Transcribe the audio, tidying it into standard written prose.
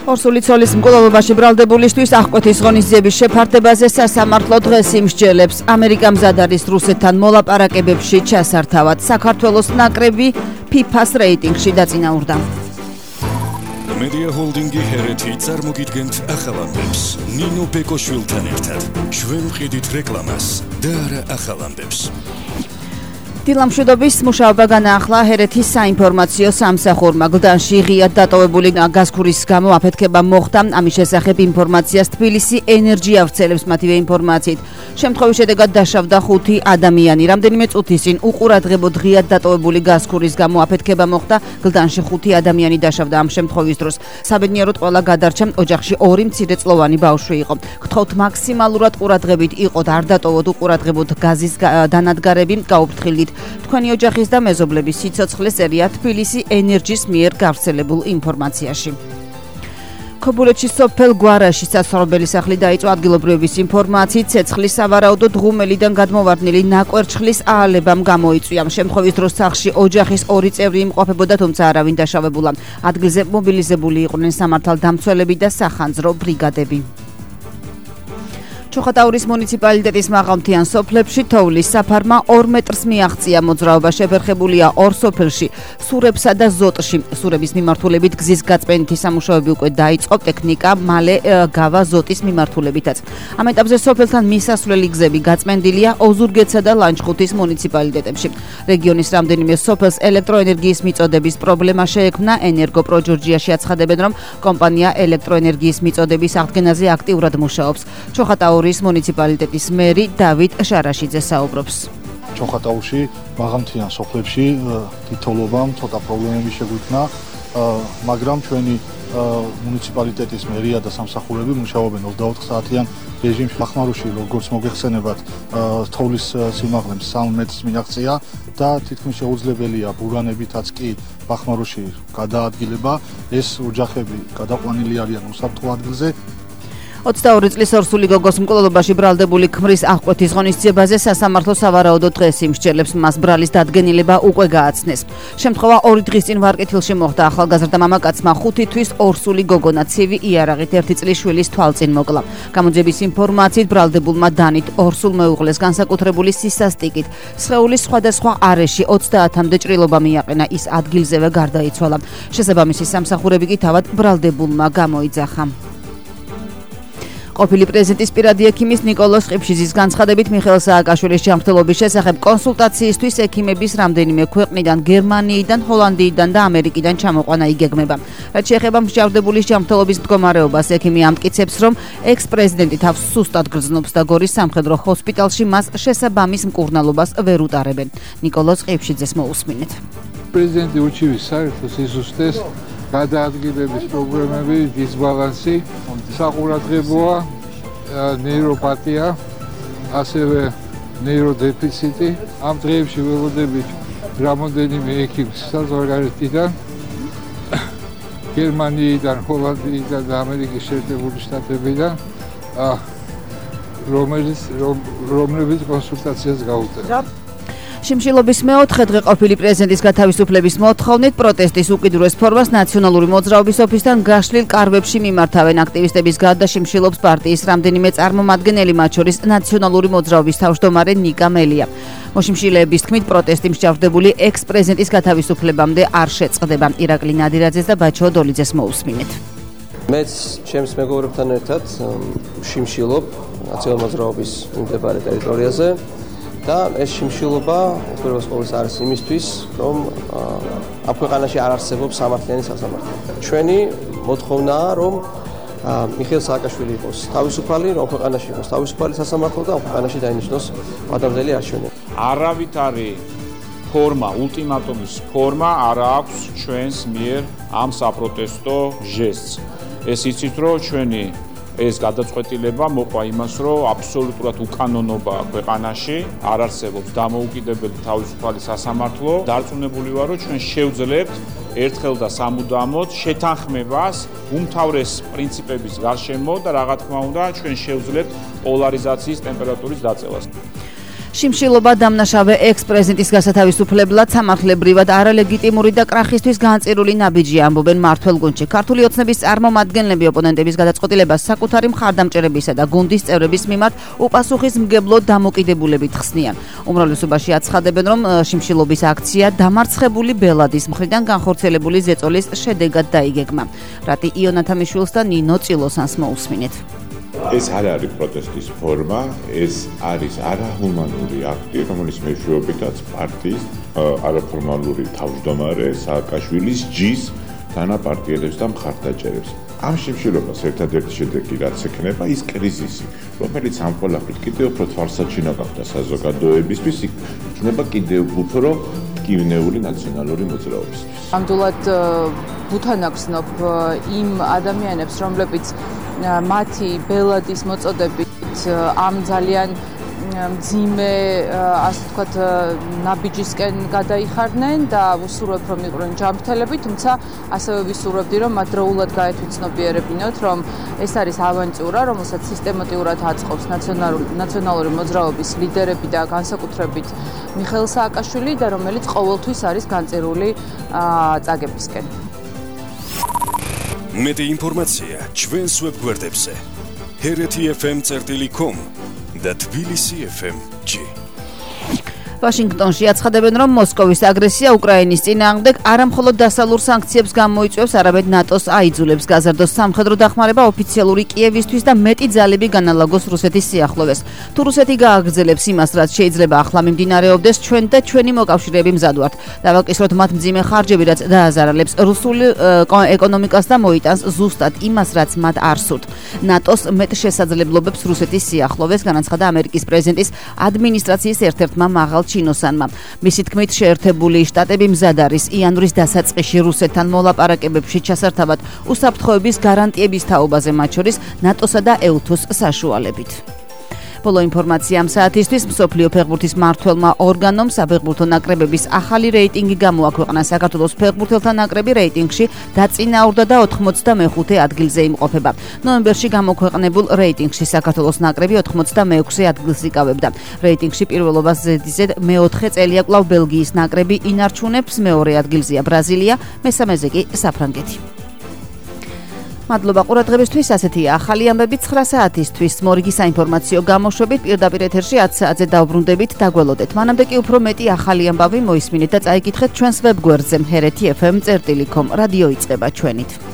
ორსული ცოლის მკვლელობაში ბრალდებულისთვის აღკვეთის ღონისძიების შეფარდებაზე სასამართლო დღეს იმსჯელებს. ამერიკა მზად არის რუსეთთან მოლაპარაკებებში ჩასართავად. საქართველოს ნაკრები FIFA-ს რეიტინგში დაწინაურდა. Media Holding-ი ჰერეთი წარმოგიდგენთ ახალ ამბებს. ნინო ბეკოშვილთან ერთად. ჩვენ ვყიდით რეკლამას და არა ახალ ამბებს. დილამშვიდობის მუშაობა განაახლა ჰერეთის საინფორმაციო სამსახურმა. გლდანში ღიად დატოვებული გაზქვრის გამო აფეთქება მოხდა. ამის შესახებ ინფორმაციას თბილისი ენერჯი ავრცელებს მათივე ინფორმაციით. შემთხვევის შედეგად დაშავდა 5 ადამიანი. რამდენიმე წუთის წინ უყურადღებოდ ღიად დატოვებული გაზქვრის გამო აფეთქება მოხდა. გლდანში 5 ადამიანი დაშავდა ამ შემთხვევის დროს. საბედნიეროდ ყველა გადარჩა. ოჯახში 2 მცირეწლოვანი ბავშვი იყო. გთხოვთ მაქსიმალურად ყურადღებით იყოთ, არ დატოვოთ უყურადღებოდ გაზის დანადგარები, გაუფრთხილდით თქვენი ოჯახის და მეზობლების სიცოცხლეს წერია თბილისი ენერჯის მიერ გავრცელებულ ინფორმაციაში. ქობულეთში სოფელ გვარაში საცხოვრებელი სახლი დაიწვა. ადგილობრივების ინფორმაციით ცეცხლის სავარაუდოდ ღუმელიდან გადმოვარდნილი ნაკვერჩხლის აალებამ გამოიწვია. შემთხვევის დროს სახლში ოჯახის 2 წევრი იმყოფებოდა, თუმცა არავინ დაშავებულა. ადგილზე მობილიზებული იყვნენ სამართალდამცველები და სახანძრო ბრიგადები. ჩოხატაურის მუნიციპალიტეტის მაღალმთიან სოფლებში თოვლის საფარმა 2 მეტრს მიაღწია. მოძრაობა შეფერხებულია 2 სოფელში, სურებსა და ზოტში. სურების მიმართულებით გზის გაწმენითი სამუშაოები უკვე დაიწყო, ტექნიკა მალე გავა ზოტის მიმართულებითაც. ამ ეტაპზე სოფელთან მისასვლელი გზები გაწმენდილია ოზურგეთსა და ლანჩხუთის მუნიციპალიტეტებში. რეგიონის რამდენიმე სოფელს ელექტროენერგიის მიწოდების პრობლემა შეექმნა. ენერგოპრო ჯორჯიაში აცხადებენ, რომ კომპანია ელექტროენერგიის მიწოდების აღდგენაზე აქტიურად მუშაობს. ჩოხატაურის მუნიციპალიტეტის მერი დავით შარაშიძე საუბრობს. ჩოხატაურში მაღალმთიან სოფლებში თითოეულობამ ცოტა პრობლემები შეგვიქმნა, მაგრამ ჩვენი მუნიციპალიტეტის მერია და სამსახურები მუშაობენ 24 საათიან რეჟიმში. ბახმაროში როგორც მოგეხსენებათ, თოვლის სიმაღლე 3 მეტრს მიაღწია და თითქმის შეუძლებელია ბურანებითაც კი ბახმაროში გადაადგილება. ეს ოჯახები გადაყვანილი არიან უსაფრთხო ადგილზე. 22 წლის ორსული გოგოს მკვლელობაში ბრალდებული ქმრის აღკვეთის ღონისძიებაზე სასამართლო სავარაუდოდ დღეს იმსჯელებს. მას ბრალის დადგენილება უკვე გააცნეს. შემთხვევა 2 დღის წინ ვარკეთილში მოხდა. ახალგაზრდა მამაკაცმა 5 თვის ორსული გოგონა ცივი იარაღით 1 წლის შვილის თვალწინ მოკლა. გამოძიების ინფორმაციით ბრალდებულმა დანით ორსულ მეუღლეს განსაკუთრებული სისასტიკით სხეულის სხვადასხვა არეში 30-მდე ჭრილობა მიაყენა. ის ადგილზევე გარდაიცვალა. შესაბამისი სამსახურები კი თავად ბრალდებულმა გამოიძახა. ყოფილი პრეზიდენტის პირადი ექიმის ნიკოლოზ ყიფშიძის განცხადებით მიხეილ სააკაშვილის ჯანმრთელობის შესახებ კონსულტაციისთვის ექიმების რამდენიმე ქვეყნიდან, გერმანიიდან, ჰოლანდიიდან და ამერიკიდან ჩამოყვანა იგეგმება. რაც შეეხება მსჯავრდებულის ჯანმრთელობის მდგომარეობას, ექიმი ამტკიცებს, რომ ექს-პრეზიდენტი თავს სუსტად გრძნობს და გორის სამხედრო ჰოსპიტალში მას შესაბამის მკურნალობას ვერ უტარებენ. ნიკოლოზ ყიფშიძეს მოусმინეთ. პრეზიდენტი უჩივის საერთო სიზუსტეს გადაადგილების პრობლემები, დისბალანსი, საყურადღებოა, ნეიროპათია, ასევე ნეიროდეფიციტი. ამ დღეებში ველოდებით რამოდენიმე ექიმს საზღვარგარეთიდან, გერმანიიდან, ჰოლანდიიდან და ამერიკის შეერთებული შტატებიდან, რომლებიც კონსულტაციას გაუწევთ. შიმშილობის მეოთხე დღე ყოფილი პრეზიდენტის გათავისუფლების მოთხოვნით პროტესტის უკიდურეს ფორმას ნაციონალური მოძრაობის ოფისთან გაშლილ კარვებში მიმართავენ. აქტივისტების გარდა შიმშილობს პარტიის რამდენიმე წარმომადგენელი, მათ შორის ნაციონალური მოძრაობის თავმჯდომარე ნიკა მელია. მოშიმშილეების თქმით, პროტესტი მსჯავრდებული ექს-პრეზიდენტის გათავისუფლებამდე არ შეწყდება. ირაკლი ნადირაძეს და ბაჩო დოლიძეს მოусმინეთ. მეც ჩემს მეგობრებთან ერთად შიმშილობ ნაციონალური მოძრაობის მიმდებარე ტერიტორიაზე. და ეს შიმშილობა უპირველეს ყოვლისა არის იმისთვის, რომ ამ ქვეყანაში არ არსებობს სამართლიანი სასამართლო. ჩვენი მოთხოვნაა, რომ მიხეილ სააკაშვილი იყოს თავისუფალი, რომ ქვეყანაში იყოს თავისუფალი სასამართლო და ამ ქვეყანაში დაინიშნოს ადამიანელი არჩევნები. არავითარი ფორმა, ულტიმატუმის ფორმა არ აქვს ჩვენს მიერ ამ საპროტესტო ჟესტს. ეს იცით, რომ ჩვენი ეს გადაწყვეტილება მოყვა იმას, რომ აბსოლუტურად უკანონობა ქვეყანაში არ არსებობს დამოუკიდებელი თავისუფალი სასამართლო. დარწმუნებული ვარ, რომ ჩვენ შევძლებთ ერთხელ და სამუდამოდ შეთანხმებას უმთავრეს პრინციპების გარშემო და რა თქმა უნდა ჩვენ შევძლებთ პოლარიზაციის ტემპერატურის დაწევას. შიმშილობა დამნაშავე ექს-პრეზიდენტის გასათავისუფლებლად სამართლებრივად არალეგიტიმური და კრახისთვის განწირული ნაბიჯი ამბობენ მმართველ გუნდში. ქართული ოცნების წარმომადგენლები ოპონენტების გადაწყვეტილებას საკუთარი მხარდამჭერებისა და გუნდის წევრების მიმართ უპასუხისმგებლოდ დამოკიდებულებით ხსნიან. უმრავლესობაში აცხადებენ, რომ შიმშილობის აქცია დამარცხებული ბელადის მხრიდან განხორციელებული ზეწოლის შედეგად დაიგეგმა. რატი იონათამიშვილს და ნინო წილოსანს მოусმინეთ. ეს არ არის პროტესტის ფორმა, ეს არის არაჰუმანური აქტი, რომელიც მეშვეობითაც პარტიის არაფორმალური თავმჯდომარე სააკაშვილის ჯის თანაპარტიელებს და მხარდაჭერებს. ამ შიმშილობას ერთადერთი შედეგი რაც ექნება ის კრიზისი, რომელიც ამ ყველაფრით კიდევ უფრო თვალსაჩინო გახდა საზოგადოებისთვის, იქნება კიდევ უფრო კივნეული ნაციონალური მოძრაობისთვის. Ამდულად ბუთან აგრძნობ იმ ადამიანებს, რომლებიც მათი ბელადის მოწოდებით ამ ძალიან მძიმე, ასე ვთქვათ, ნაბიჯისკენ გადაიხარნენ და ვუსურვებ, რომ იყვნენ ჯანმრთელები, თუმცა ასევე ვისურვებდი, რომ მათ დროულად გაეთვითცნობიერებინოთ, რომ ეს არის ავანტიურა, რომელსაც სისტემატურად აწყობს ნაციონალური მოძრაობის ლიდერები და განსაკუთრებით მიხეილ სააკაშვილი და რომელიც ყოველთვის არის განწირული წაგებისკენ. მეტი ინფორმაცია ჩვენს ვებგვერდებზე hereti.fm.com და tbilisi.fm.g. ვაშინგტონში აცხადებენ, რომ მოსკოვის აგრესია უკრაინის წინააღმდეგ არამხოლოდ დასალურ სანქციებს გამოიწვევს, არამედ ნატოს აიძულებს გაზარდოს სამხედრო დახმარება ოფიციალური კიევისთვის და მეტი ძალები განალაგოს რუსეთის სიახლოვეს. თუ რუსეთი გააგრძელებს იმას, რაც შეიძლება ახლა მიმდინარეობდეს, ჩვენ და ჩვენი მოკავშირეები მზად ვართ. დავაკისროთ მათ მძიმე ხარჯები, რაც დააზარალებს რუსულ ეკონომიკას და მოიტანს ზუსტად იმას, რაც მათ არ სურთ. ნატოს მეტ შესაძლებლობებს რუსეთის სიახლოვეს განაცხადა ამერიკის პრეზიდენტის ადმინისტრაციის ერთ-ერთმა მაღალ ჩინოსანმა. მისი თქმით, შეერთებული შტატები მზად არის იანვრის დასაწყისში რუსეთთან მოლაპარაკებებში ჩასართავად უსაფრთხოების გარანტიების თაობაზე, მათ შორის ნატოსა და ეუთოს საშუალებით. ბოლო ინფორმაცია ამ საათისთვის მსოფლიო ფეხბურთის მმართველმა ორგანომ საფეხბურთო ნაკრებების ახალი რეიტინგი გამოაქვეყნა. საქართველოს ფეხბურთელთა ნაკრები რეიტინგში დაწინაურდა და 85 ადგილზე იმყოფება. ნოემბერში გამოქვეყნებულ რეიტინგში საქართველოს ნაკრები 86 ადგილს იკავებდა. რეიტინგში პირველობას ზედიზედ მეოთხე წელია კვლავ ბელგიის ნაკრები ინარჩუნებს, მეორე ადგილზეა ბრაზილია, მესამეზე კი საფრანგეთი. მადლობა ყურადღებისთვის, ასეთია ახალი ამბები 9 საათისთვის. მორიგი საინფორმაციო გამოშვებით პირდაპირ ეთერში 10 საათზე დავბრუნდებით, დაგველოდეთ. მანამდე კი უფრო მეტი ახალი ამბავი მოისმინეთ და წაიკითხეთ ჩვენს ვებგვერდზე hereti.fm.com. რადიო იწყება ჩვენით.